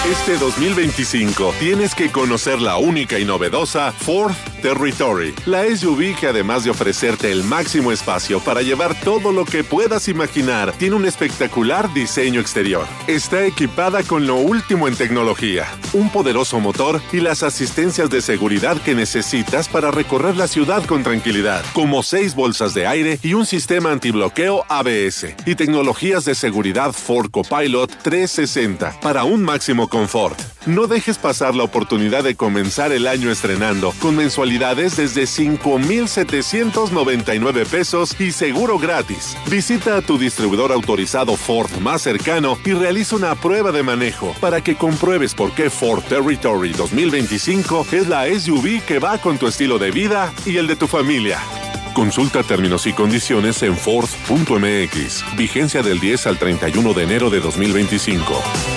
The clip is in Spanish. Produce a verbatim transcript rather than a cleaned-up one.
Este dos mil veinticinco tienes que conocer la única y novedosa Ford Territory, la S U V que además de ofrecerte el máximo espacio para llevar todo lo que puedas imaginar, tiene un espectacular diseño exterior. Está equipada con lo último en tecnología, un poderoso motor y las asistencias de seguridad que necesitas para recorrer la ciudad con tranquilidad, como seis bolsas de aire y un sistema antibloqueo A B S y tecnologías de seguridad Ford Copilot trescientos sesenta para un máximo confort. No dejes pasar la oportunidad de comenzar el año estrenando con mensualidades desde cinco mil setecientos noventa y nueve pesos y seguro gratis. Visita a tu distribuidor autorizado Ford más cercano y realiza una prueba de manejo para que compruebes por qué Ford Territory dos mil veinticinco es la S U V que va con tu estilo de vida y el de tu familia. Consulta términos y condiciones en Ford punto M X. Vigencia del diez al treinta y uno de enero de dos mil veinticinco.